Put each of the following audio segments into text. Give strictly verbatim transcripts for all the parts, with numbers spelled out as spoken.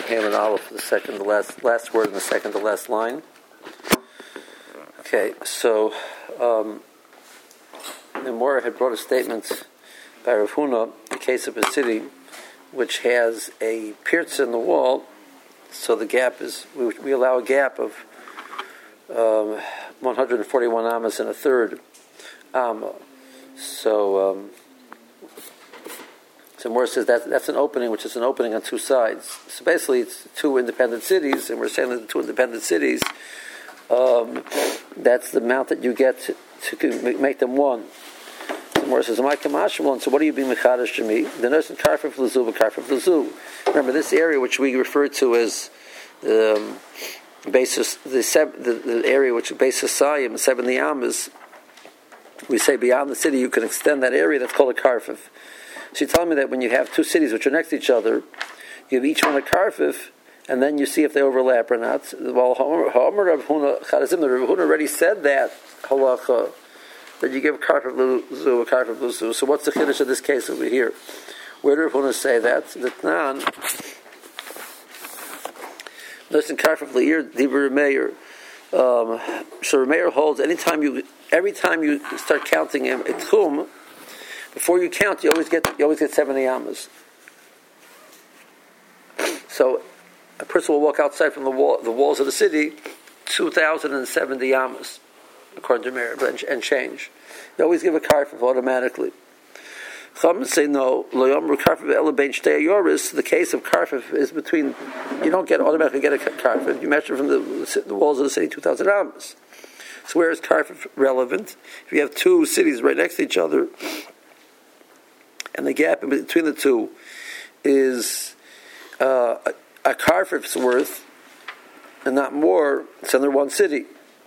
Ham and Aleph, the second, the last, last word in the second to last line. Okay, so um, the Mora had brought a statement by Rav Huna, in the case of a city which has a pirtz in the wall, so the gap is, we, we allow a gap of um, one hundred forty-one amas and a third amma. So, um, so Mora says that that's an opening, which is an opening on two sides. So basically, it's two independent cities, and we're saying that the two independent cities, um, that's the amount that you get to, to make them one. So Mora says, "Am I kamashimon? So what are you being mechadish to me? The nurse and karfif lezu, karfif lezu. Remember this area which we refer to as the um, basis, the, the the area which is basis sayim seventy amas. We say beyond the city, you can extend that area. That's called a karfif. So you're telling me that when you have two cities which are next to each other, you give each one a karfif, and then you see if they overlap or not. Well, Ha'amar Rav Huna Chadazim, the Rav Huna already said that halacha, that you give karfif luzu, a karfif luzu. So what's the chiddush of this case over here? Where did Rav Huna say that? The Tnan, listen, karfif leir diber Meir. Um, so Meir holds anytime you, every time you start counting him, a tchum, before you count, you always get you always get seventy amas. So a person will walk outside from the wall, the walls of the city, two thousand and seventy amas, according to Meir, and, and change. You always give a karfif automatically. Some say no. The case of karfif is between. You don't get automatically get a karfif. You measure from the, the walls of the city two thousand amas. So where is karfif relevant? If you have two cities right next to each other, and the gap in between the two is uh, a, a karfif's worth, and not more, it's under one city.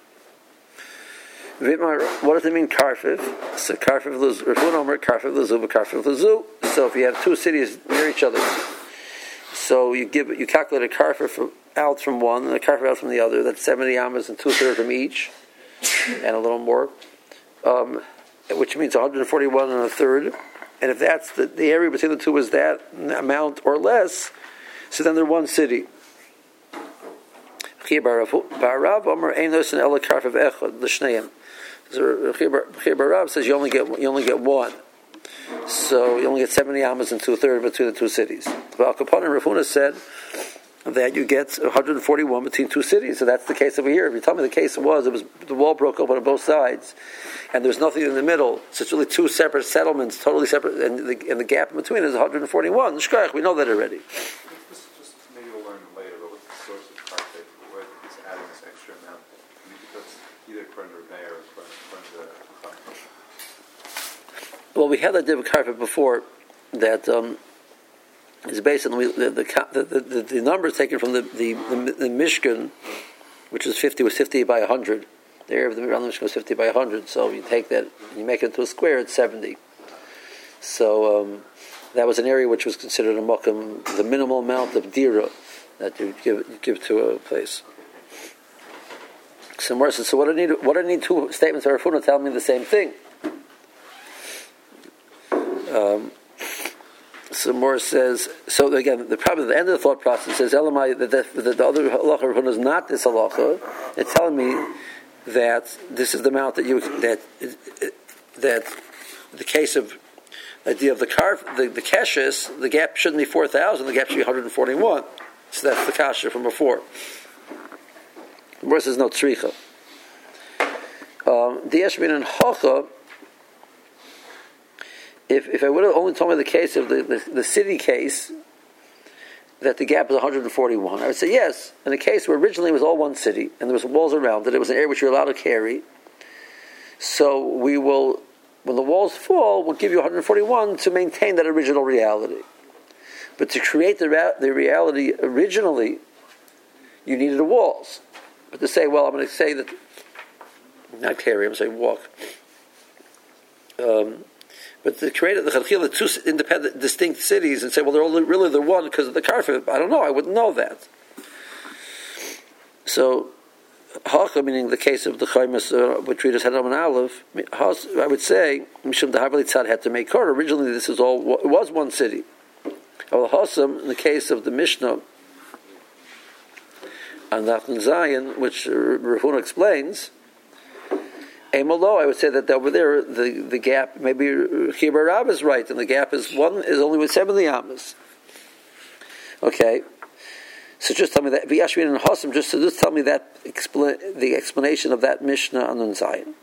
What does it mean, karfif? So karfif lezu, karfif lezu, karfif lezu. So if you have two cities near each other, so you give you calculate a karfif out from one and a karfif out from the other. That's seventy amas and two thirds from each, and a little more, um, which means one hundred forty-one and a third. And if that's the, the area between the two is that amount or less, so then they're one city. So Barav says you only get you only get one, so you only get seventy amas and two thirds between the two cities. But Al Kapon and Rav Huna said that you get one hundred forty-one between two cities. So that's the case over here. If you tell me the case was it was the wall broke open on both sides, and there's nothing in the middle, so it's really two separate settlements, totally separate, and the, and the gap in between is one hundred forty-one. Shkach, we know that already. Just, just maybe we'll learn later, but what's the source of karfif? Where is adding this extra amount? I mean, because either according to Rebbe or according to the Well, we had that div karfif before that um, is based on the the, the, the, the numbers taken from the the, the, the Mishkan, which is fifty, was fifty by one hundred. The area of the Mishkan was fifty by one hundred. So you take that and you make it into a square, it's seventy. So um, that was an area which was considered a mokum, the minimal amount of dira that you give you give to a place. So Mora says, so what do I need? What do I need two statements of Rav Huna telling me the same thing? Um, so Mora says, so again, the problem at the end of the thought process is Elamai that the, the, the other halacha Rav Huna is not this halacha. It's telling me that this is the amount that you that that the case of the idea of the carf, the the keshes, the gap shouldn't be four thousand. The gap should be one hundred forty-one. So that's the kasha from before. The Mora says no tzricha. Um, the Yeshmin and Hocha. If if I would have only told me the case of the, the, the city case, that the gap is one hundred forty-one, I would say yes. In a case where originally it was all one city and there was walls around it, it was an area which you're allowed to carry. So we will, when the walls fall, we'll give you one hundred forty-one to maintain that original reality. But to create the ra- the reality originally, you needed the walls. But to say, well, I'm going to say that, not carry, I'm saying walk. Um, But to create the Chachil, the two independent, distinct cities, and say, well, they're all really the one because of the karfif. I don't know. I wouldn't know that. So, Hacha, meaning the case of the Chaimas, uh, which we just had on an Aleph, I would say, Mishum Dahavali Tzad had to make Kor. Originally, this is all, it was one city. Al Hassam, in the case of the Mishnah, on Nachman Zion, which Rav Huna explains. Amalo, I would say that over there the, the gap, maybe Chibar Rab is right, and the gap is one is only with seventy amas. Okay, so just tell me that V'yashmin and Hossam. Just just tell me that expla- the explanation of that Mishnah on Nun Zion.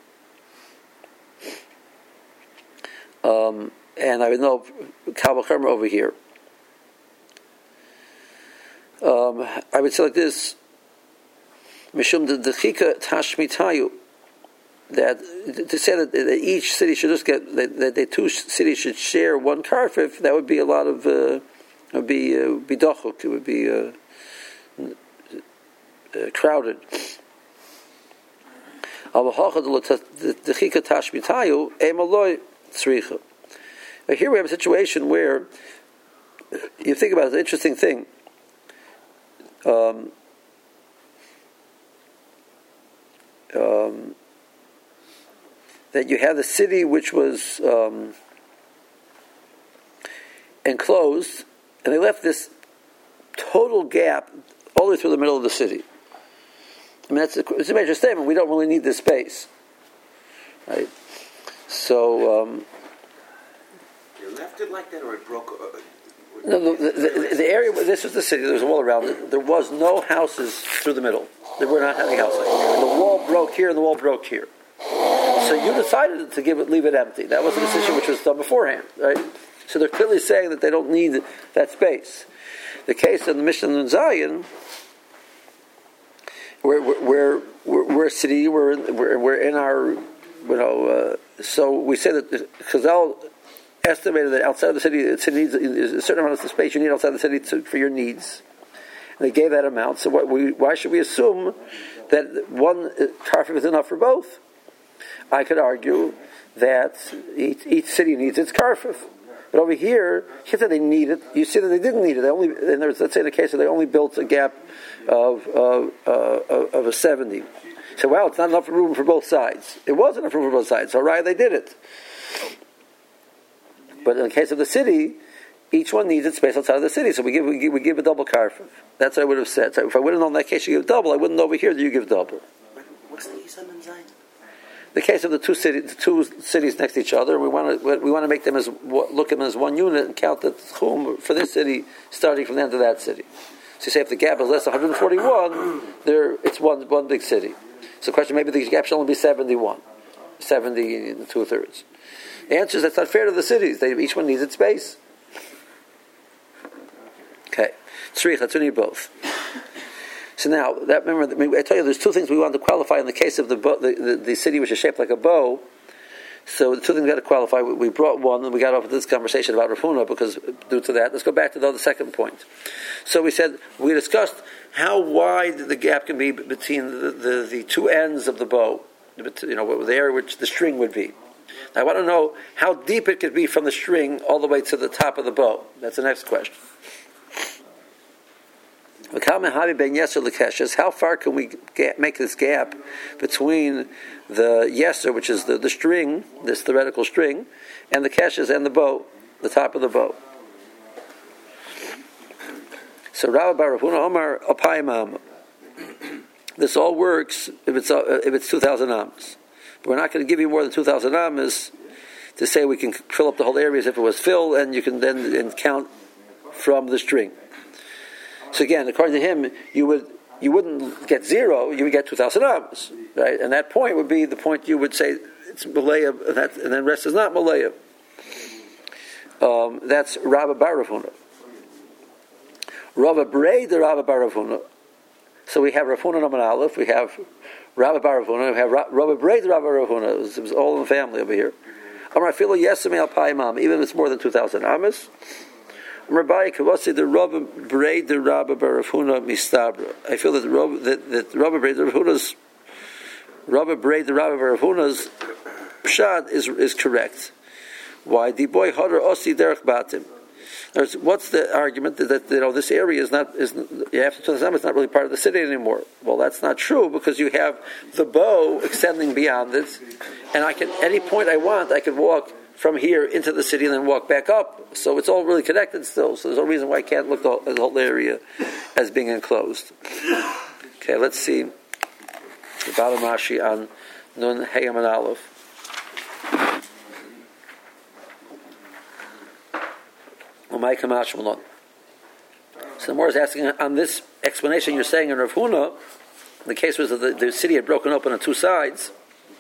Um, and I would know Kal V'chomer over here. Um, I would say like this: Mishum the Dechika Tashmitayu. That to say that, that each city should just get that, that the two cities should share one karfif, that would be a lot of uh, would be uh, be dochuk. It would be uh, uh, crowded. But here we have a situation where you think about it, it's an interesting thing. Um, um, that you have the city which was um, enclosed, and they left this total gap all the way through the middle of the city. I mean, that's a, it's a major statement. We don't really need this space, right? So um, you left it like that, or it broke. Uh, no, the, the, the, the area where this was the city, there was a wall around it. There was no houses through the middle. There were not having houses, and the wall broke here, and the wall broke here. So you decided to give it, leave it empty. That was a decision which was done beforehand, right? So they're clearly saying that they don't need that space. The case of the Mishnah Nun Zion, we're we're we're, we're a city, we're in, we're, we're in our, you know. Uh, so we say that Chazal estimated that outside the city, the city needs a certain amount of space you need outside the city to, for your needs. And they gave that amount. So what we, why should we assume that one karfif is enough for both? I could argue that each, each city needs its karfif. But over here, here that they need it, you see that they didn't need it. They only, and there's, let's say in the case that they only built a gap of uh, uh, of a seventy. So, well, it's not enough room for both sides. It was enough room for both sides. So, right, they did it. But in the case of the city, each one needs its space outside of the city. So we give we give, we give a double karfif. That's what I would have said. So if I would have known in that case you give double, I wouldn't know over here that you give double. But what's the Yisod Nun Zion? The case of the two cities, the two cities next to each other, we want to we want to make them as look at them as one unit and count the tchum for this city starting from the end of that city. So you say if the gap is less than one hundred forty-one, there it's one one big city. So the question, maybe the gap should only be seventy-one, seventy and two thirds. The answer is that's not fair to the cities. They each one needs its space. Okay, tzrich, that's only both. So now, that remember, I tell you, there's two things we want to qualify in the case of the, bow, the, the the city which is shaped like a bow. So the two things we got to qualify. We brought one, and we got off of this conversation about Rav Huna because due to that. Let's go back to the other second point. So we said we discussed how wide the gap can be between the, the, the two ends of the bow. You know, the area which the string would be. I want to know how deep it could be from the string all the way to the top of the bow. That's the next question. How far can we get, make this gap between the yeser, which is the, the string, this theoretical string, and the keshes and the bow, the top of the bow? So Rav Bar Rav Huna Omar Apayim. This all works if it's uh, if it's two thousand amas. But we're not going to give you more than two thousand amas to say we can fill up the whole area as if it was filled, and you can then and count from the string. So again, according to him, you would you wouldn't get zero; you would get two thousand amas, right? And that point would be the point you would say it's malaya, and, that, and then rest is not malaya. Um, that's Rabba Bar Rav Huna. Rabba Brei the Rabba Bar Rav Huna. So we have Rav Huna Naman Aleph, we have Rabba Bar Rav Huna, we have Rabba Brei the Rabba Rav Huna. It was, it was all in the family over here. Amar Filo Yesemei Al Payimam, even if it's more than two thousand amas. Rabbi Kavasi the Rabba Brei the Rabba Bar Rav Huna Mistabra. I feel that the Rabba that, that Rabba Brei the Rav Huna's Rabba Brei the Rabba Bar Rav Huna's pshat is is correct. Why the boy Hadar Osi Derech Batim? What's the argument that, that you know this area is not is after two thousand it's not really part of the city anymore? Well, that's not true because you have the bow extending beyond it, and I can any point I want I can walk from here into the city and then walk back up. So it's all really connected still. So there's no reason why I can't look at the whole area as being enclosed. Okay. Okay, let's see the bottom Rashi on Nun Hayam and Aleph. So the Moor is asking, on this explanation you're saying in Rav Huna, the case was that the, the city had broken open on two sides,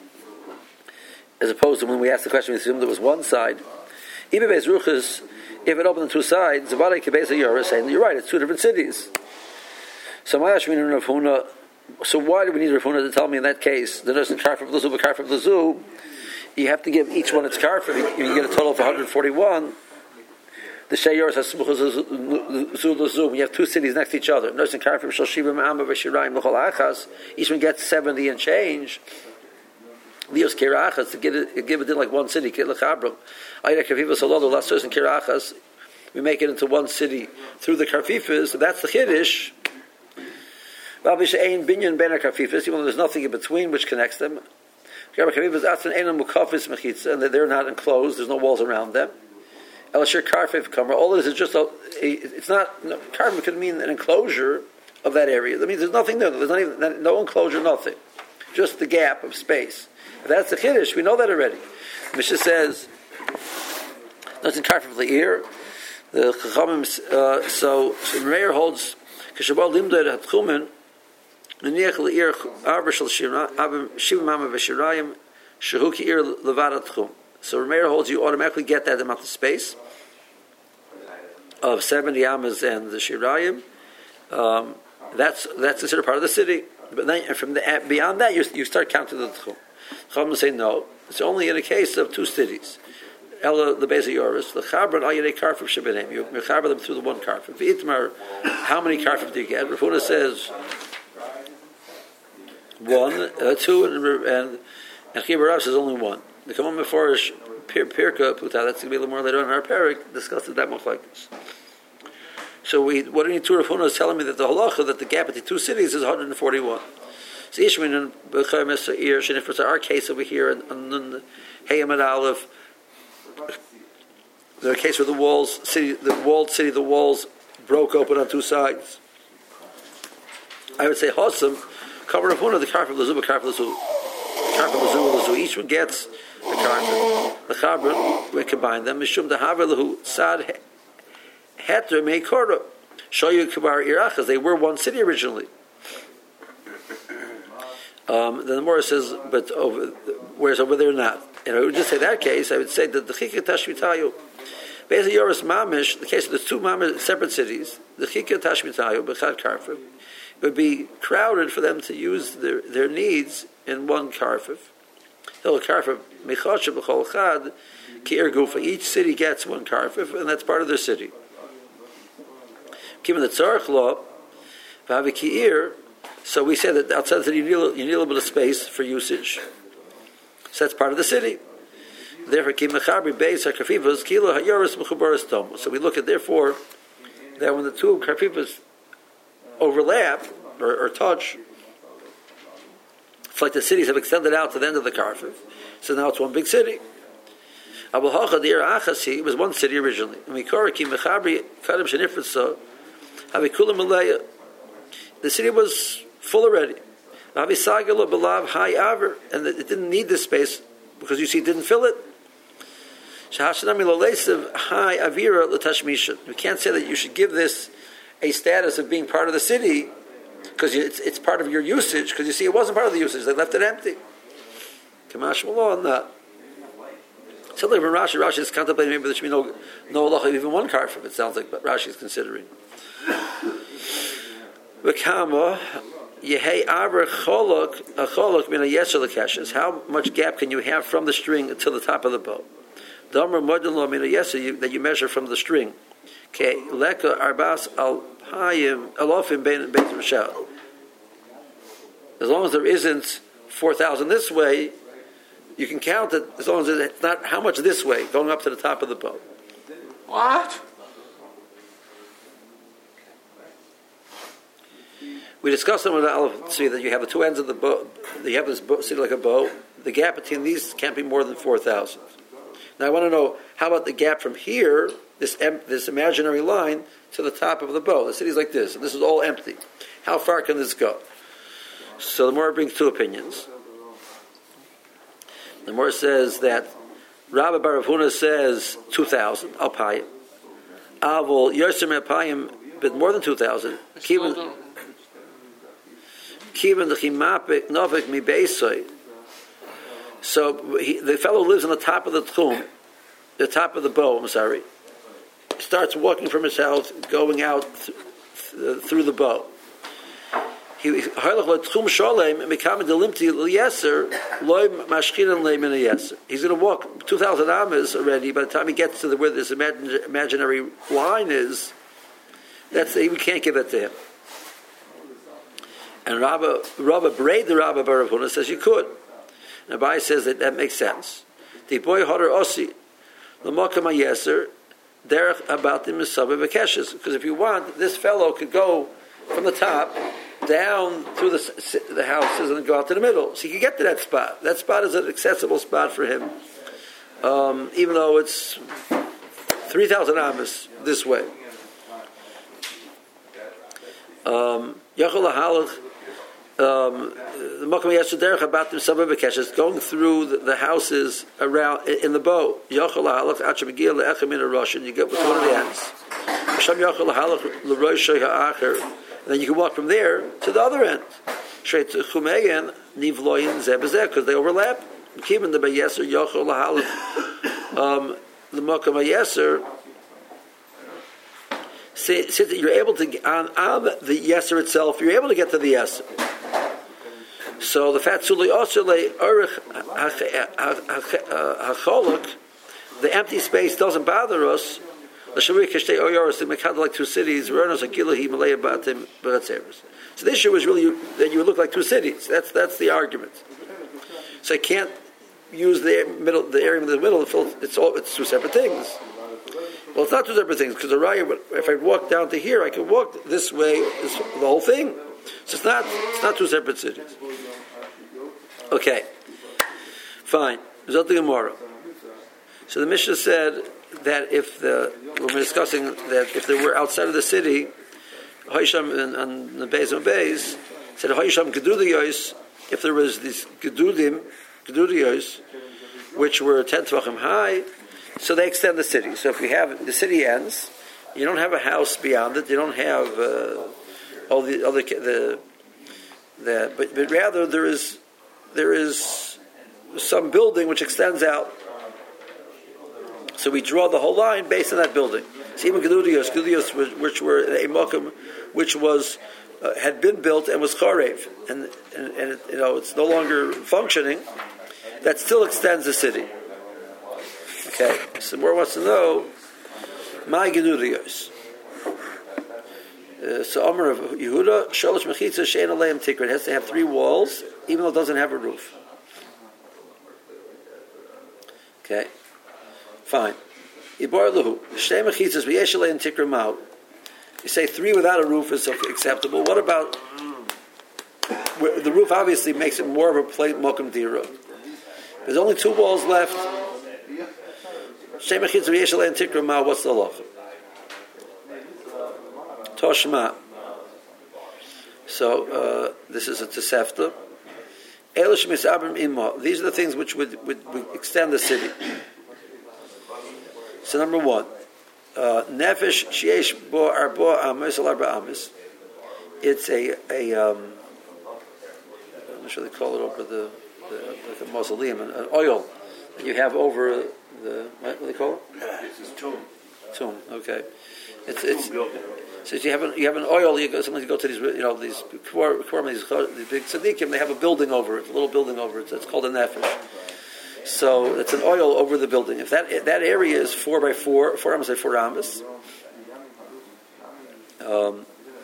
as opposed to when we asked the question, we assumed there was one side. Even if it opened on two sides, you're saying, you're right, it's two different cities. So my Ashmin and Rav Huna, so why do we need Rav Huna to tell me in that case, the nurse in Karfif Lazu, but Karfif Lazu, you have to give each one its Karfif, you get a total of one hundred forty-one. The Shayors has Zulu. We have two cities next to each other. Nurse and Karfim shall Shiva Ma'ama v'Shirayim l'chol achas. Each one gets seventy and change. Lios kirachas to give it, give it in like one city. Kit l'chabram. Ayda karfifas alolu last nurse and kirachas. We make it into one city through the karfifas. So that's the chiddush. Vavish ein binyan ben karfifas. Even though there's nothing in between which connects them. Karfifas atzan ein mukafis mechitza, and they're not enclosed. There's no walls around them. Elashir Karfif Kamra. All it is is just a, a it's not, no, Karfif could mean an enclosure of that area. That means there's nothing there. There's not even, no enclosure, nothing. Just the gap of space. If that's the Chiddush, we know that already. Mishnah says, that's in Karfif Le'ir. The Chachamim, uh, so, so Meir holds, Kishabal Limdad HaTchumen, Nuniach Le'ir Arba Shal Shiva Mama V'Shirayim, Shehu Ki'ir Levad HaTchum. So Rameir holds you automatically get that amount of space of seventy amas and the Shirayim. Um, that's that's considered part of the city. But then from the beyond that, you, you start counting the Tchum. Chacham say no. It's only in a case of two cities. Ella the Beis Yoris, the Chabran Ayirei Karfif Shebenem. You mechaber them through the one Karfif. Itmar, how many Karfif do you get? Rav Huna says one, uh, two, and and and Chibarav says only one. The Kamam Meforish Pirka Puta, that's going to be a little more later on in our parak, discusses that much like this. So we, what any two Rav Huna is telling me that the halacha, that the gap between two cities is one hundred forty-one. So Ishmin and Bechar Mesair, Shinifras, our case over here, and the Hayamad Aleph, the case where the walls, city, the walled city, the walls broke open on two sides. I would say Hossam, cover Rav Huna, the Karfif Lazu, Karfif Lazu. So each one gets a carpet. The chabra, we combine them. Mishum dehaver lehu sad heter meikora. Show you kibar irachas. They were one city originally. Um, then the Morah says, but over, whereas over there not. And I would just say that case, I would say that the chika tashmitayu. Basically, Yoris Mamish, the case of the two mamish separate cities, the chika tashmitayu b'chad karfim, it would be crowded for them to use their, their needs in one karfif. Each city gets one karfif, and that's part of their city. Given the tzarech law, so we say that outside the city you need, you need a little bit of space for usage. So that's part of the city. Therefore, so we look at therefore that when the two karfifas overlap or, or touch, it's like the cities have extended out to the end of the Karfif. So now it's one big city. Abu Hacha, the Achasi, was one city originally. The city was full already. And it didn't need this space because you see it didn't fill it. We can't say that you should give this a status of being part of the city because it's, it's part of your usage, because you see it wasn't part of the usage, they left it empty. Kamash Malon, not. So like when Rashi, Rashi is contemplating maybe there should be no no halacha, even one karfif, it sounds like, but Rashi is considering. V'kama yehei arba cholok a cholok min a yesher l'keshes. How much gap can you have from the string to the top of the bow? Damar modin lo min a yesher that you measure from the string. Okay, leka arbas al hayim alofim bein bein rishal. As long as there isn't four thousand this way, you can count it. As long as it's not how much this way, going up to the top of the boat. What? We discussed in the Aleph see that you have the two ends of the boat. You have this boat, see like a bow. The gap between these can't be more than four thousand. Now I want to know, how about the gap from here, this em- this imaginary line, to the top of the bow? The city's like this, and this is all empty. How far can this go? So the Gemara brings two opinions. The Gemara says that Rabbi Bar Rav Huna says two thousand. I'll pay it. Avol Yosem Apayim, but more than two thousand. Kivan Kivan the Chimapik Novik Mi Beisoy. So he, the fellow lives on the top of the tchum, the top of the bow. I'm sorry. Starts walking from his house, going out th- th- through the bow. He he's going to walk two thousand amas already. By the time he gets to the, where this imagine, imaginary line is, that's we can't give that to him. And Rabbi Rabbi Braid, the Rabbi Bar Rav Huna, says you could. And Abai says that that makes sense. The boy Hodar Osi, the Makam Yeser, derech about the Misabe Bekeshes. Because if you want, this fellow could go from the top down through the, the houses and go out to the middle. So you can get to that spot. That spot is an accessible spot for him. Um, even though it's three thousand amas this way. Um, Yachol HaHalach, um, the Makam Yeser derech about the Misabe Bekeshes, going through the, the houses around in the bow. Yachol HaHalach, Acha Megil Le'echem in a Russian, you get with one of the ends. Hashem Yachol HaHalach L'Rosh Ha'acher. And then you can walk from there to the other end, straight to Chumeyan, Nivloyin, Zebazeh, because they overlap. Keeping the Bayeser, Yochel, Lahalach, um, the Mokam Bayeser, say that you're able to, on, on the Yeser itself, you're able to get to the Yeser. So the Fat Suli Osule, Urich, Hacholok, the empty space doesn't bother us. The Shavui Kashtei Oyoros, they make like two cities. Vernos Akilahi Malaya Batim Beratzeres. So the issue is really that you would look like two cities. That's that's the argument. So I can't use the middle, the area in the middle. It's all it's two separate things. Well, it's not two separate things because the raya. If I walk down to here, I can walk this way. This, the whole thing. So it's not it's not two separate cities. Okay, fine. Result the Gemara. So the Mishnah said that if the we're discussing that if they were outside of the city, Hoisham and, and the Beis and Beis said Hoisham Gedudiyos, if there was these Gedudim, Gedudiyos, which were ten tvachim high, so they extend the city. So if you have the city ends, you don't have a house beyond it, you don't have uh, all the other the the but, but rather there is there is some building which extends out. So we draw the whole line based on that building. So even Gedudios, Gedudios which were a mokum, which was uh, had been built and was charev, and, and and it, you know it's no longer functioning. That still extends the city. Okay, so more wants to know my Gedudios. Uh, so Amar of Yehuda, Shalosh Mechitza Shein Aleim Tikra. It has to have three walls, even though it doesn't have a roof. Okay. Fine. You say three without a roof is acceptable. What about the roof? Obviously makes it more of a plate mokum dira. There's only two walls left. What's the halacha? Toshma. So uh, this is a tosefta. These are the things which would, would, would extend the city. So number one, nefesh sheyesh bo arbo amis al arba amis. It's a a um, I'm not sure they call it over the, the like a mausoleum, an, an oil that you have over the what do they call it? It's tomb. Tomb. Okay. It's it's. So you have an you have an oil. You go sometimes you go to these you know these these, these big tzaddikim. They have a building over it, a little building over it. It's called a nefesh. So it's an oil over the building. If that that area is four by four, four amas by four amas. Um,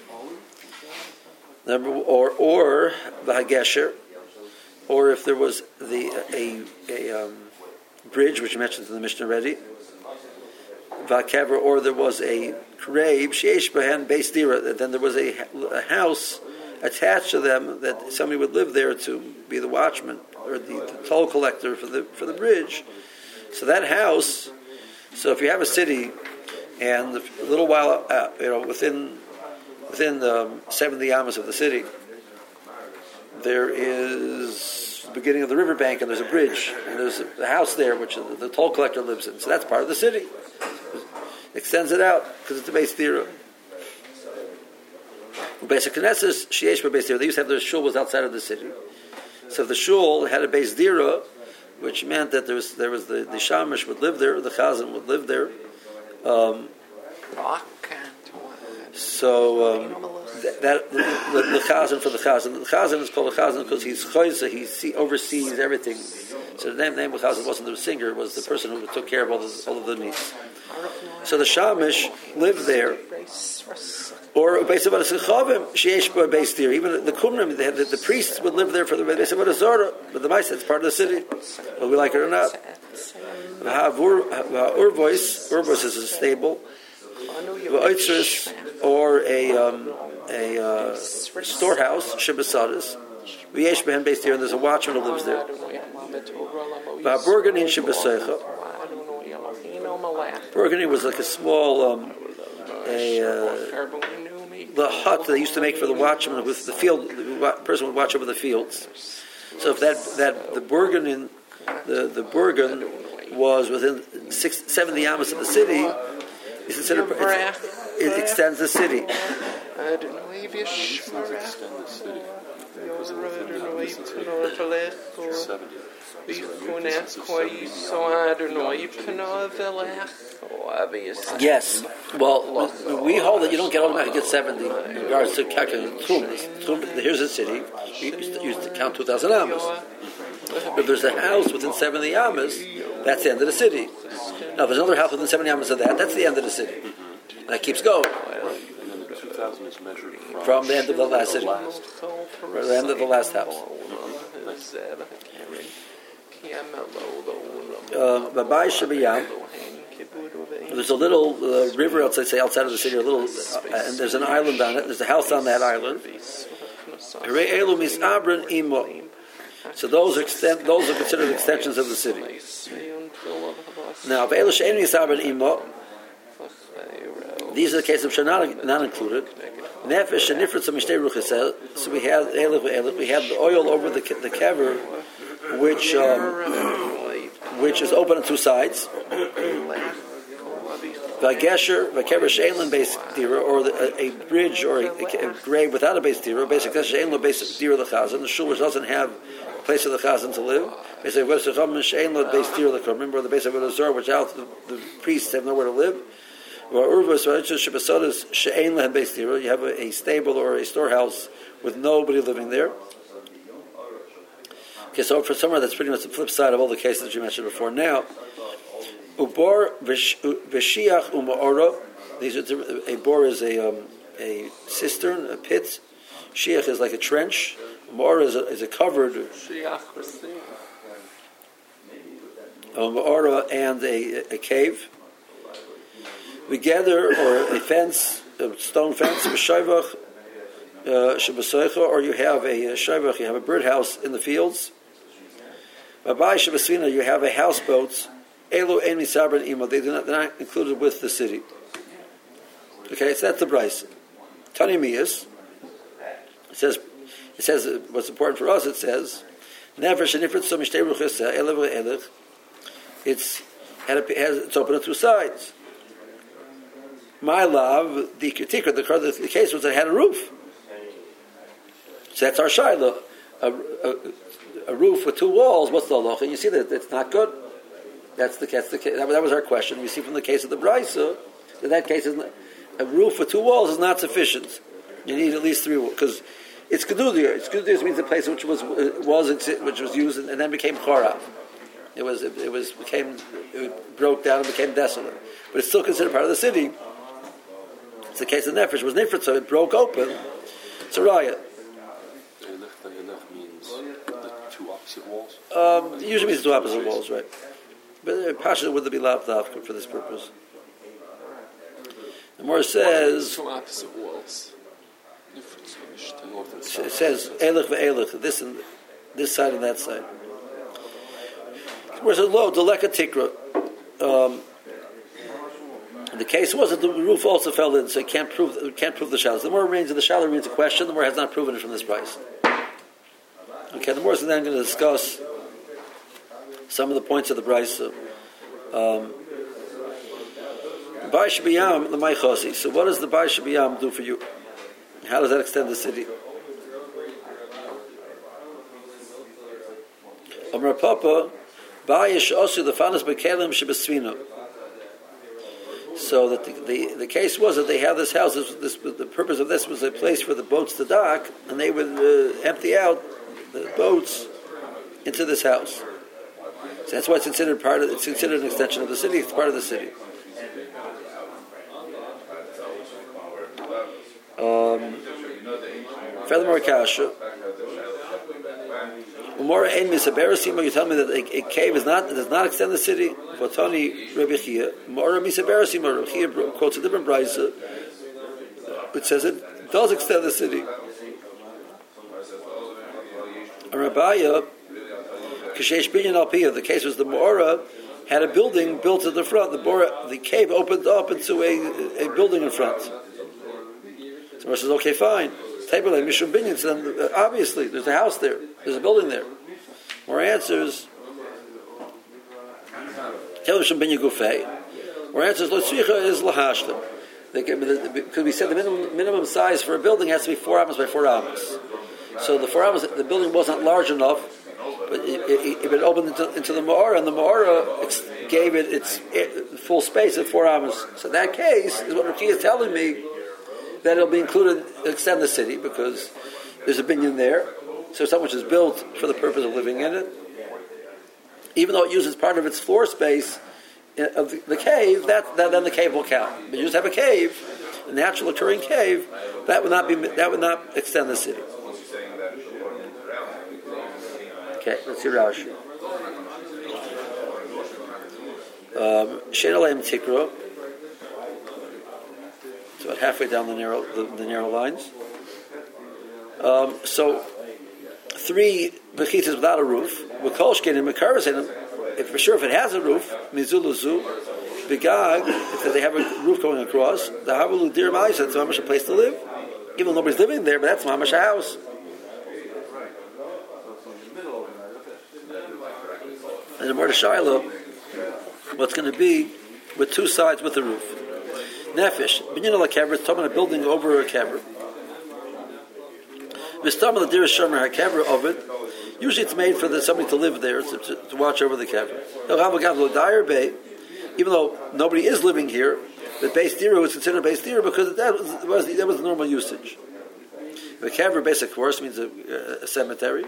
number or or the hagesher, or if there was the a a um, bridge which you mentioned in the Mishnah already. Vakever, or there was a kreb sheish behen beis dira. Then there was a, a house attached to them that somebody would live there to be the watchman or the, the toll collector for the for the bridge. So that house. So if you have a city, and a little while, uh, you know, within within um, seventy amas of the city, there is the beginning of the riverbank, and there's a bridge, and there's a house there which the toll collector lives in. So that's part of the city. Extends it out because it's a base theorem. Basic Knesset, Sheesh base theorem. They used to have their shul was outside of the city. So if the shul had a base dira, which meant that there was there was the, the shamish would live there, the chazan would live there. Um, so um, that, that the, the, the chazan for the chazan, the chazan is called a chazan because he's choyza, he see, oversees everything. So the name, name of chazan wasn't the singer; it was the person who took care of all, the, all of the needs. So the shamish lived there. Or based on the sheesh based there, even the kumrim, the, the, the priests would live there for the based on Zora, but the mice it's part of the city, whether we like it or not. Urvois, urvois is a stable, or a um, a uh, storehouse, shibasadis. V'yesh behen based there, and there's a watchman who lives there. Burgundy in shibasecha. Burgundy was like a small. Um, A uh, the hut they used to make for the watchman with the field the person would watch over the fields. So if that that the Burgan the the Burgan was within six, seventy amas of the city, it's considered it's, it extends the city. Yes. Well, we hold that you don't get automatically get seventy in regards to calculating Trum. Here's a city. You used to count two thousand amas. But if there's a house within seventy amas, that's the end of the city. Now, if there's another house within seventy amas of that, that's the end of the city. And that keeps going. From the end of the last city. Or the end of the last house. Uh, there's a little uh, river outside, say outside of the city, a little, uh, and there's an island on it. There's a house on that island. So those extend, those are considered extensions of the city. Now, these are the cases which are not, not included. So we have we have the oil over the the kever, which um, which is open on two sides. Vagesher, vakever she'elin base dira, or the, a, a bridge or a, a, a grave without a base dira. Basically, she'elin base dira the chazan. The shul which doesn't have a place for the chazan to live. Basically, she'elin base dira the kumrim, or the base of a zor, which out the, the priests have nowhere to live. Or urvas shebesodas she'elin base dira. You have a, a stable or a storehouse with nobody living there. Okay, so for somewhere that's pretty much the flip side of all the cases that you mentioned before. Now. Ubor v'shiach u'ma'ora. These are a bor is a um, a cistern, a pit. Shiach is like a trench. Ma'ora is a, is a covered. Ma'ora and a, a cave. We gather or a fence, a stone fence, v'shayvach shebesoicha, or you have a shayvach, you have a birdhouse in the fields. Babai shebesvina, you have a houseboat. Elo eni sabran imo. They do not, they're not included with the city. Okay, so that's the Bryce. Tani Mias. It says, it says uh, what's important for us. It says, never shenifrit so mishtei ruchisa elev elech. It's had a, has it's open on two sides. My love, the kritik, the, the, the case was that it had a roof. So that's our shiloh. A, a, a roof with two walls. What's the halacha? And you see that it's not good. That's the case. That was our question. We see from the case of the Brisa that that case is not, a roof with two walls is not sufficient. You need at least three because it's kedudia. It's kedudia means a place which was was which was used and then became charav. It was it, it was became it broke down and became desolate, but it's still considered part of the city. It's the case of Nefesh. It was nifrit, so it broke open. It's a riot. Means the two opposite walls. Um, it usually means two opposite walls, right? But Pasha would be lav dafka for this purpose. The more says two opposite walls. It says elich ve'elich, this and this side and that side. Whereas a low deleka tikra. Um, the case was that the roof also fell in, so it can't prove it can't prove the shallows. The more remains in the shallow remains a question. The more has not proven it from this price. Okay, the Morris is then going to discuss some of the points of the Brisa. Um, Bais B'Yam l'may chosi. So what does the Bais B'Yam do for you? How does that extend the city? Amar Papa, Bais osu lefanas bekelim shebesvina. So that the, the, the case was that they have this house. This, this, the purpose of this was a place for the boats to dock, and they would uh, empty out the boats into this house. So that's why it's considered part of. It's considered an extension of the city. It's part of the city. Um, furthermore, kasha. Umora ein misaberasima. You tell me that a, a cave is not does not extend the city. Votani Rabbi Chia. Umora misaberasima. Rabbi Chia quotes a different brisa, which says it does extend the city. Rabbiya, Kashesh Binyan Alpiya. The case was the Meora had a building built at the front. The Meora, the cave opened up into a, a building in front. So Meora says, okay, fine. Taibalei Mishum Binyan. So then, uh, obviously, there's a house there. There's a building there. Meora answers, Tel Mishum Binyan Gufei. Meora answers, Lo Tzricha is Lahashlim. Because we said the minimum, minimum size for a building has to be four amos by four amos. So the four amos, the building wasn't large enough, but it, it, it opened into, into the Ma'ora, and the Ma'ora gave it its it, full space of four amos. So that case is what Rakia is telling me, that it'll be included, extend the city, because there's a binyan there, so something which is built for the purpose of living in it. Even though it uses part of its floor space of the, the cave, that, that then the cave will count. But you just have a cave, a natural occurring cave, that would not be that would not extend the city. Okay, let's see Rashi. Shein aleim tikra. It's about halfway down the narrow the, the narrow lines. Um, so three bechitas without a roof. V'kol shkein and mekaras. If for sure if it has a roof, mizuluzu, b'gag. If they have a roof going across, the havalu dir ma'is. That's mamash a place to live. Even though nobody's living there, but that's mamash a house. And the Mordechai, what's going to be with two sides with a roof. Nefesh, binyan ala kever, it's talking about a building over a kever. Vistam ala dir shomer hakever of it. Usually it's made for the, somebody to live there, to, to, to watch over the kever. Even though nobody is living here, the base dira was considered a base dira because that was, was, that was the normal usage. The kever, basic course, means a, a cemetery,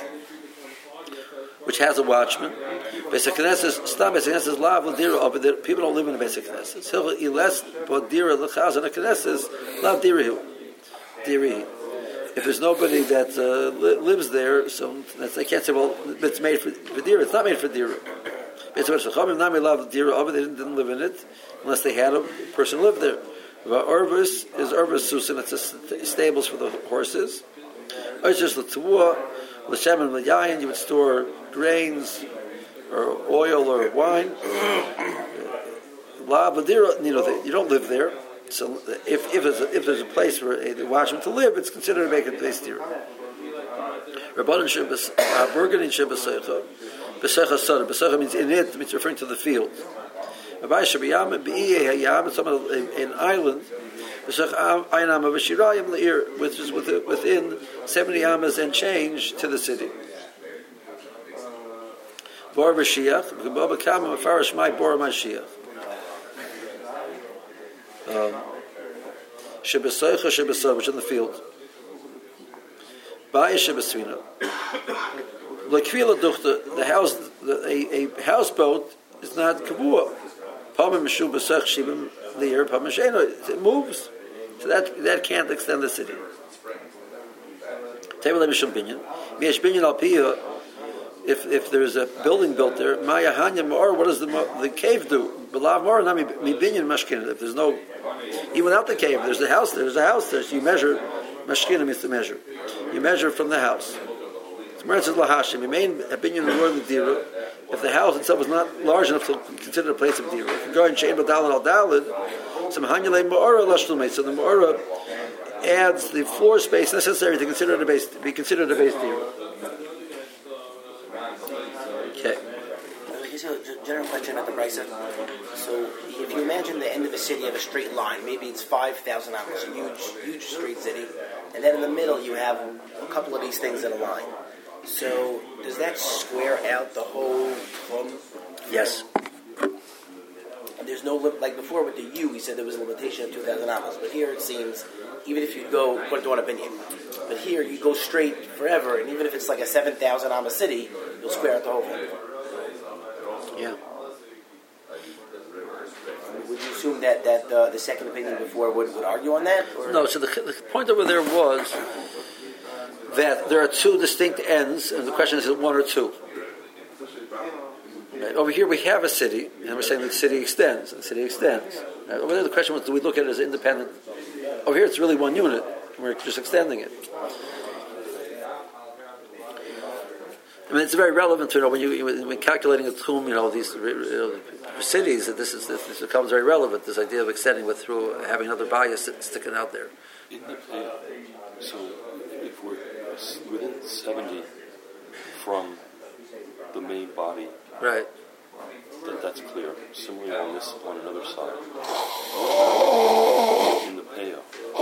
which has a watchman. Basic Knesset, Stam Basic Knesset is lav l'dira over there. People don't live in a Basic Knesset. Hilva iles but dira l'chaz and a Knesset lav dira diri. If there's nobody that uh, li- lives there, so that's, I can't say, well, it's made for, for dira. It's not made for dira. It's what Chachamim nami lav dira over. They didn't, didn't live in it unless they had a person live there. Orvis is Orvis Susan. It's a stables for the horses. It's just l'tavua. L'shem and l'yayin, you would store grains or oil or wine. La b'dira, you know, you don't live there. So if if there's a, if there's a place for a, a watchman to live, it's considered a vacant place dira. Rabbanan shebes burgenin shebesecha besecha sada. Besecha means in it. Means referring to the field. Abai shebiyam beiyeh hayam. It's an island. Which is within seventy amas and change to the city. Bor Mashiach, Baba Kama Mafarish Mai Bor Mashiach. Shebesoicha Shebesoicha, which is in the field. Baya Shebesvina. Lekvila Duchta, the house, a, a houseboat is not Kavua. Pama Meshu Besach Shibim Leir, Pama Sheno, it moves. So that that can't extend the city. If if there's a building built there, what does the the cave do? If there's no, even without the cave, there's a house there. There's a house there. So you measure. Mashkina means to measure. You measure from the house. If the house itself is not large enough to consider a place of dira, you can go and chain badal al dalid. Some hanyalei ma'ora lashlume. So the ma'ora adds the floor space necessary to consider the base to be considered a base dira. Okay. Here's a general question at the Brisa. So, if you imagine the end of a city, you have a straight line. Maybe it's five thousand amos, a huge, huge straight city. And then in the middle, you have a couple of these things in a line. So, does that square out the whole clump? Yes. And there's no, lim- like before with the U, we said there was a limitation of two thousand amos. But here it seems, even if you go, according to one opinion, but here you go straight forever, and even if it's like a seven thousand amos city, you'll square out the whole thing. Yeah. Would you assume that, that uh, the second opinion before would, would argue on that? Or? No, so the, the point over there was that there are two distinct ends, and the question is, is it one or two? Right. Over here we have a city, and we're saying that the city extends, and the city extends. Right. Over there the question was, do we look at it as independent? Over here it's really one unit, and we're just extending it. I mean, it's very relevant to, you know, when you when calculating a tomb, you know, these uh, cities, that this is this, this becomes very relevant. This idea of extending with through having another bias sticking out there. In the play, so if we're within seventy from the main body, right? That that's clear. Similarly on this on another side, in the payo.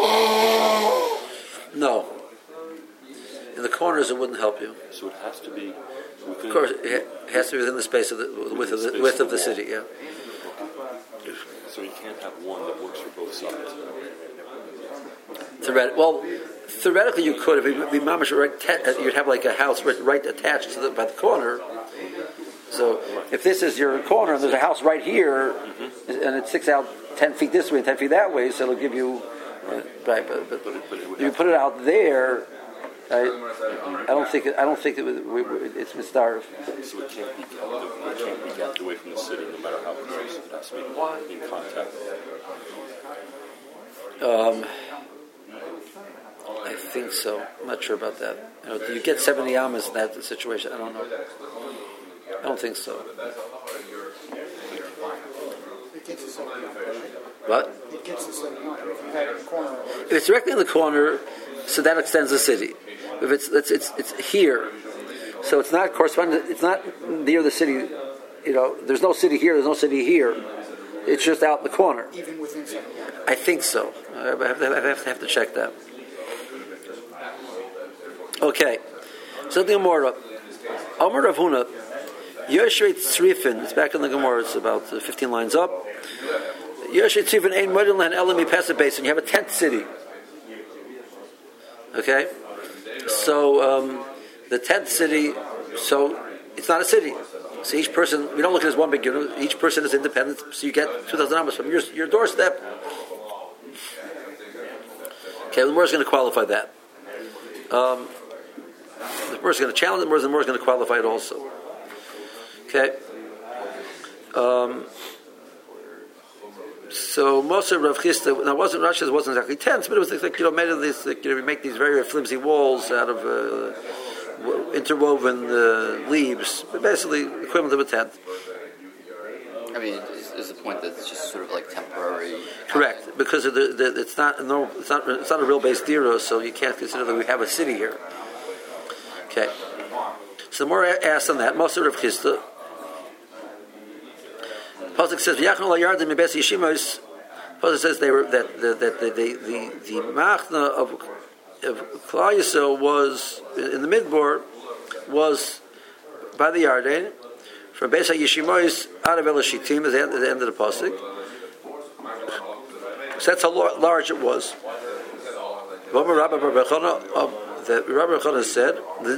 No. In the corners, it wouldn't help you. So it has to be within... Of course, it has to be within the space of the width of the, width of the city, yeah. So you can't have one that works for both sides. Theoretic, well, theoretically you could. If you be mamish, right, te- you'd have like a house right, right attached to the, by the corner. So if this is your corner and there's a house right here, mm-hmm. and it sticks out ten feet this way and ten feet that way, so it'll give you... Uh, right, but, but, but, but if you put it out there... I, I don't think it, I don't think it, we, we, it's mistarv. So it can't be kept, it can't be kept away from the city, no matter how close. It has to be in contact. Um, I think so. I'm not sure about that. You know, do you get seventy amas in that situation? I don't know. I don't think so. It gets to seventy. What? It gets to seventy. If you had it in the corner. If it's directly in the corner, so that extends the city. If it's it's it's, it's here, so it's not corresponding. It's not near the city. You know, there's no city here. There's no city here. It's just out in the corner. Even within seventy. I think so. I have to, I have to, have to check that. Okay. So the Gemara, Omer Rav Huna, Yoshret Tzrifin. It's back in the Gemara. It's about fifteen lines up. Yoshret Tzrifin ein modin lan elami pesach basin. You have a tent city. Okay. So um, the tent city, so it's not a city. So each person, we don't look at it as one big unit. Each person is independent. So you get two thousand amos from your your doorstep. Okay, the Gemara is going to qualify that. Um, the Gemara is going to challenge it. The Gemara is going to qualify it also. Okay. Um, So most of Rav Chisda, now wasn't Rashi, it wasn't exactly tents, but it was like, you know, made of this, like, you know, we make these very flimsy walls out of uh, interwoven uh, leaves, but basically equivalent of a tent. I mean, is, is the point that it's just sort of like temporary? Correct, because of the, the, it's not no, it's not it's not a real base dira, so you can't consider that we have a city here. Okay, so the more asked on that, most of Rav Chisda. Pasuk says, "V'yachnu la'yardim mibes yishimos." Pasuk says they were that the that the the the, the machna of of Klal Yisrael was in the Midbar was by the Yarden from Beis Yishimos out of Elashittim at the end of the pasuk. So that's how large it was. Rabbi Rabbi Chana said,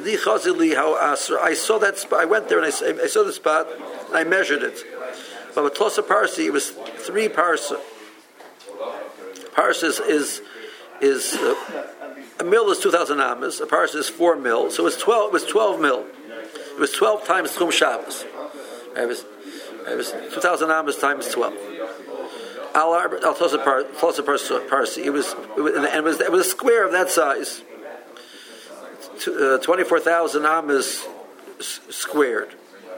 "I saw that spot. I went there and I, I saw the spot. And I measured it." But with Tosa Parsi, it was three parsa. Parsa is is, is uh, a mil is two thousand amas. A parsa is four mil, so it was twelve. It was twelve mil. It was twelve times Tchum Shabbos. It was it was two thousand amas times twelve. Al Al Tosa Parsi. It was it was and it was it was a square of that size. Uh, Twenty four thousand amas s- squared.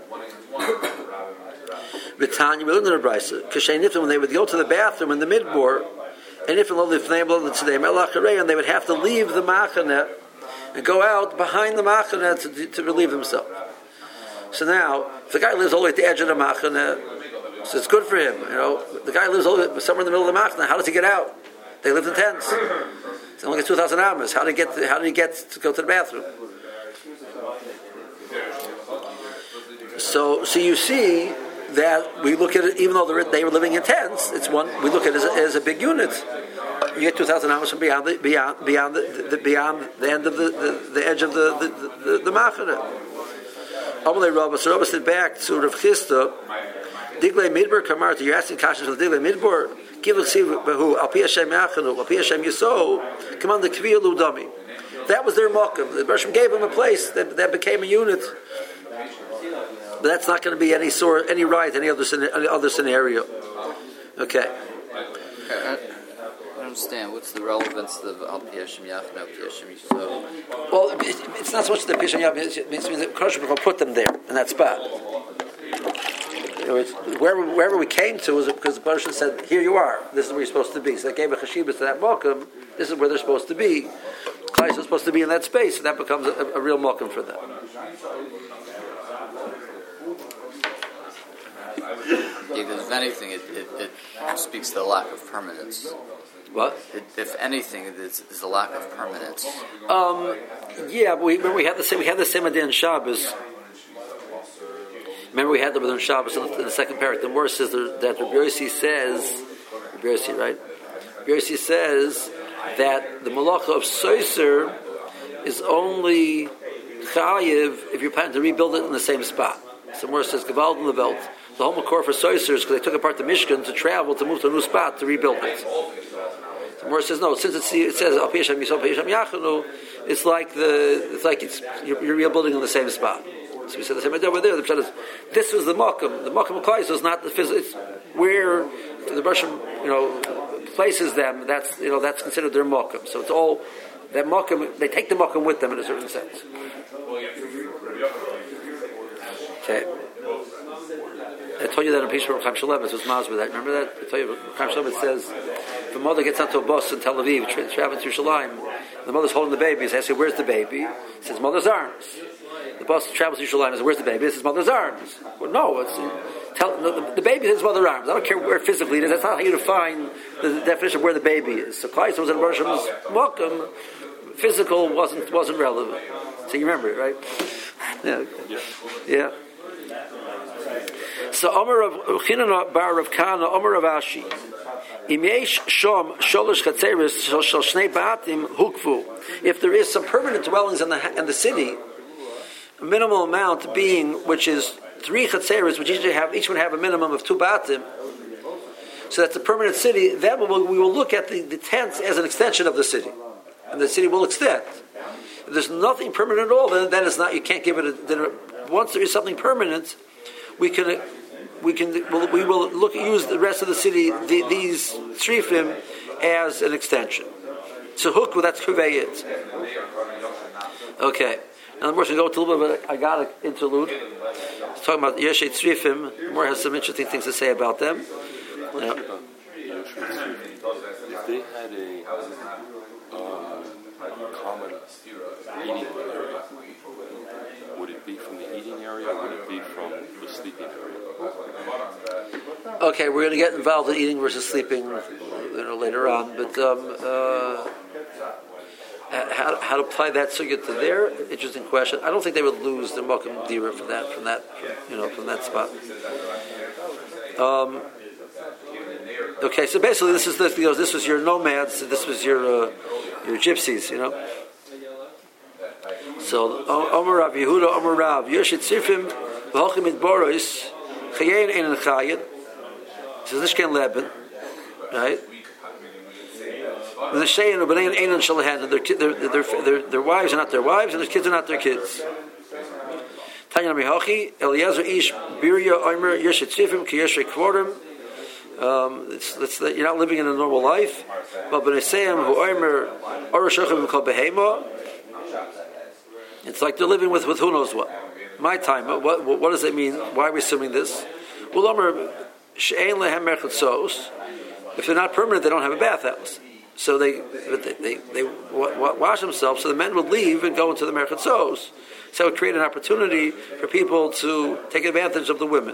V'tanya, we learned in the Brisa, when they would go to the bathroom in the midbar, and if and they would have to leave the machaneh and go out behind the machaneh to, to relieve themselves. So now, if the guy lives all the way at the edge of the machane, so it's good for him. You know, the guy lives all the way, somewhere in the middle of the machane. How does he get out? They lived in tents. It's only two thousand amas. How did he get? To, how did he get to go to the bathroom? So, so you see that we look at it, even though they were living in tents, it's one. We look at it as a, as a big unit. You get two thousand amas from beyond the beyond beyond the, the beyond the end of the, the, the edge of the the the, the machane. Amalei Rabba, so Rabba said back to Rav Chisda, Diglei Midbar Kamarta. You're asking questions for Diglei Midbar. Give us who Al Pi Hashem Yachanu, Al Pi Hashem Yisou. Come on, the Kviyah Ludami. That was their mokum. The Bershom gave them a place that, that became a unit. But that's not going to be any sort, any right, any other any other scenario. Okay. I don't understand. What's the relevance of Al Pi Hashem Yachanu, Al Pi Hashem Yisou? Well, it's not so much the Pi Hashem Yachanu. It means that Kodesh Baruch Hu put them there in that spot. Wherever, wherever we came to was because the Baruch Hu said, "Here you are. This is where you're supposed to be." So they gave a cheshibah to that mokum. This is where they're supposed to be. Klais is supposed to be in that space, so that becomes a, a real mokum for them. Because if anything, it, it, it speaks to the lack of permanence. What? It, if anything, it's, it's a lack of permanence. Um, yeah, but we remember we had the same. We had the same idea in Shabbos. Remember we had the on Shabbos in the, in the second parak. The Morris says that Rabbi Yossi says, Rabbi Yossi, right? Rabbi Yossi says that the malacha of Soiser is only chayiv if you're planning to rebuild it in the same spot. So Morris says Gevald in the belt. The whole makor for Soiser is because they took apart the Mishkan to travel to move to a new spot to rebuild it. So Morris says no. Since it's, it says Al Pi Hashem Yisou, Al Pi Hashem Yachanu, it's like the it's like it's you're, you're rebuilding in the same spot. So we said the same idea over there. The pshat is, this was the makom. The makom of Klais was not the physical. It's where the Bershom, you know, places them. That's you know that's considered their makom. So it's all that makom. They take the makom with them in a certain sense. Okay. I told you that in Pishur of Chaim Shalom. It was Masber that. Remember that? I told you Chaim Shalom. It says if a mother gets onto a bus in Tel Aviv, tra- traveling to Yerushalayim, the mother's holding the baby. So I say, "Where's the baby?" It says, "Mother's arms." The bus travels to Yerushalayim and says, "Where's the baby?" It's his mother's arms. Well, no, it's tell, no, the, the baby is his mother's arms. I don't care where physically it is. That's not how you define the, the definition of where the baby is. So Klais was in Bershom's Mokum. Physical wasn't wasn't relevant. So you remember it, right? Yeah. Yeah. So Omer of Chinana Bar Rav Kana, Omer of Ashi. Im yesh shom sholosh chatzeres shel shnei ba'atim hukvu. If there is some permanent dwellings in the in the city, a minimal amount being which is three chatzeres, which each have each one have a minimum of two ba'atim. So that's a permanent city. That will, we will look at the, the tents as an extension of the city, and the city will extend. If there's nothing permanent at all, then then it's not. You can't give it a. Then once there is something permanent, we can. We can we'll, we will look use the rest of the city the, these shrifim as an extension. So hukvu, that's kuvayit. Okay. Now we're going to go to a little bit of a Agadic interlude. It's talking about Yeshet Srifim. More has some interesting things to say about them. Yeah. If they had a um, common eating area, would it be from the eating area or would it be from the sleeping area? Okay, we're going to get involved in eating versus sleeping, you know, later on. But um, uh, how, how to apply that sugya to their interesting question? I don't think they would lose the mokum dira from that, from that, you know, from that spot. Um, okay, so basically, this is this. You know, this was your nomads. This was your uh, your gypsies. You know. So Omer Rav Yehuda, Omer Rav Yoshit Sifim, v'holchim it boros. Chayein ein chayid. So this can leben, right? And the shein of bnei ein shalahan, and their their their their wives are not their wives, and their kids are not their kids. Tanya Mihachi Eliezer Ish Birya Omer Yeshet Sifim Ki Yeshet Kvorim. Um, it's, it's that you're not living in a normal life. But bnei Seim Hu Omer Orashochem Kol Behema. It's like they're living with, with who knows what. My time. What, what what does it mean? Why are we assuming this? Well, Omer she'ein lehem merchat sos. If they're not permanent, they don't have a bathhouse. so they they they, they wash themselves. So the men would leave and go into the merchatzos. So it would create an opportunity for people to take advantage of the women.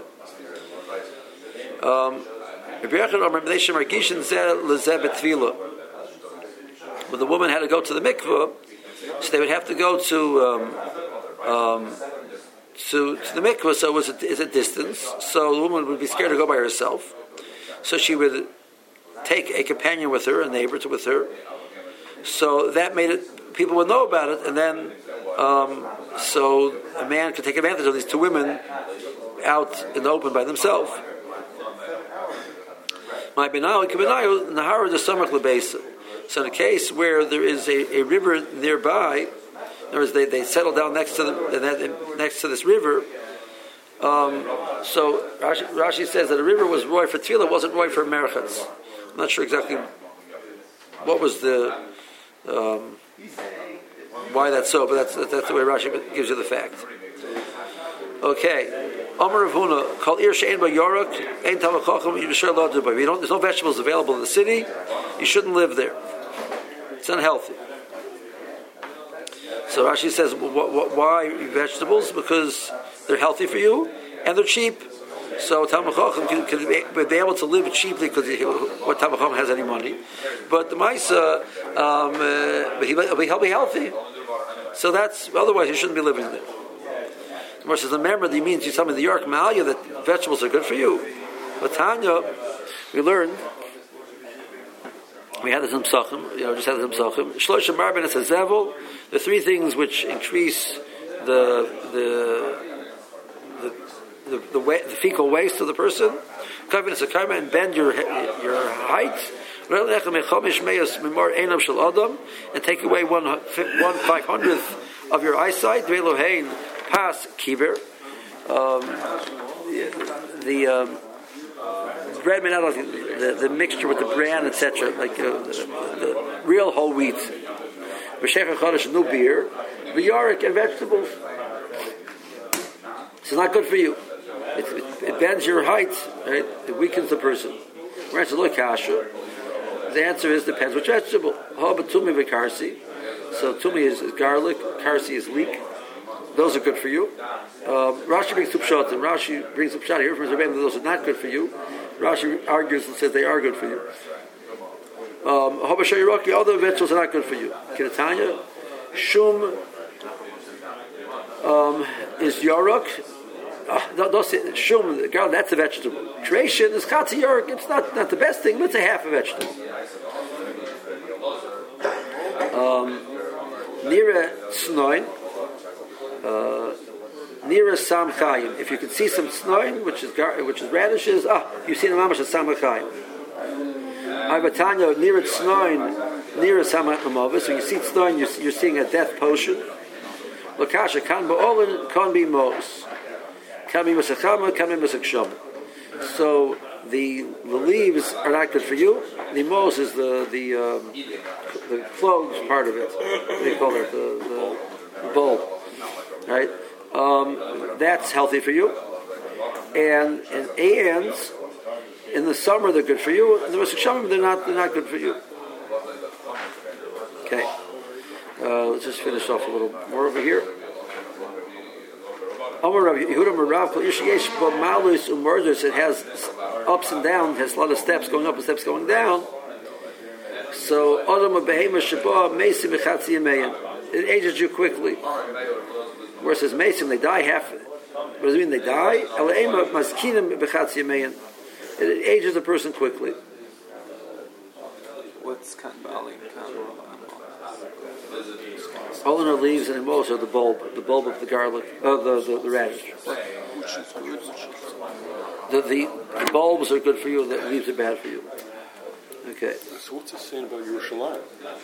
Um, when the woman had to go to the mikveh, so they would have to go to um, um, to, to the mikveh. So it was a, it's a distance. So the woman would be scared to go by herself. So she would take a companion with her, a neighbor to with her. So that made it, people would know about it, and then um, so a man could take advantage of these two women out in the open by themselves. My benayu kibenayu nahar the samach lebesa. So in a case where there is a, a river nearby, in other words, they, they settle down next to the next to this river. Um, so Rashi, Rashi says that a river was roy for tefillah, wasn't roy for merchatz. I'm not sure exactly what was the um, why that's so, but that's that's the way Rashi gives you the fact. Okay, Amar Rav Huna, Kol Ir she'ein ba yorok, ein talmid chacham yishar lo dubai. You don't, there's no vegetables available in the city. You shouldn't live there. It's unhealthy. So Rashi says, why vegetables? Because they're healthy for you and they're cheap. So Talmid Chacham can, can be able to live cheaply because what Talmid Chacham has any money, but the Maisa, um, uh, he, he'll be healthy. So that's otherwise you shouldn't be living there. The Gemara says, remember, that means you tell me the York Ma'alya that vegetables are good for you. But Tanya, we learned. We had this in Psachim, you know, just had this in Psachim. Shloshim Marbin is a zevel. The three things which increase the the the the, the, wa- the fecal waste of the person. Kavin is a karma and bend your your height. And take away one one five hundredth of your eyesight. Pass kiver. Um, the um, bread made out of the, the mixture with the bran, et cetera, like uh, the, the real whole wheat. V'shechach chodesh new beer, v'yarik and vegetables. It's not good for you. It, it, it bends your height, right? It weakens the person. Whereas look kasha. The answer is depends which vegetable. Ha b'tumi v'karsi. So tumi is, is garlic, karsi is leek. Those are good for you. Um, Rashi brings tupshat, and Rashi brings tupshat here from Rebbeinu that those are not good for you. Rashi argues and says they are good for you. Habashayiraki, um, other vegetables are not good for you. Kiratanya, shum um, is yarok. Uh, don't say shum. Girl, that's a vegetable. Creation is chatzi yarok. It's not not the best thing, but it's a half a vegetable. Um, Nira snoin. Uh, Nira sam chayim. If you can see some snoin, which is gar- which is radishes, ah, you've seen a mamash of sam chayim. Ivatanya nira snoin, nira sam chamavis. So you see snoin, you're, you're seeing a death potion. Lakasha kan ba'olin kan be mos, kan be masachama, kan be masachsham. So the the leaves are not good for you. The mos is the the um, the cloves part of it. What do you call it? The the, the bulb. Right, um, that's healthy for you, and and and in the summer they're good for you. In the Masach Shamim they're not they're not good for you. Okay, uh, let's just finish off a little more over here. It has ups and downs, has a lot of steps going up and steps going down. So it ages you quickly. Where it says Mason, they die half. What does it mean? They die. It ages a person quickly. What's kanbali? All in the leaves and also the bulb, the bulb of the garlic, uh, the, the the radish. Which is good. The, the the bulbs are good for you. The leaves are bad for you. Okay. So what's it saying about Yerushalayim?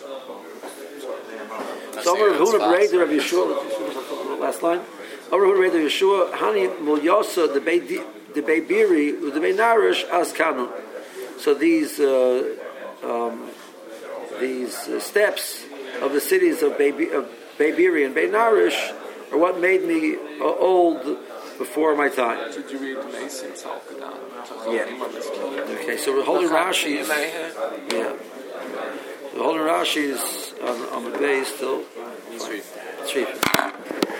So Amar Rav Huna B'Reider of Yeshua. Last line. Amar Rav Huna B'Reider of Yeshua. Hani Mulyasa the Bei the Bei Biri the Bei Narish as Kanun. So these uh, um, these uh, steps of the cities of Bei of Bei Biri and Bei Narish are what made me uh, old before my time. Did you read Mason Salkadan? Yeah. Okay, so we're holding Rashi's. Yeah. The whole Rashi is on, on the base still. Three. Three.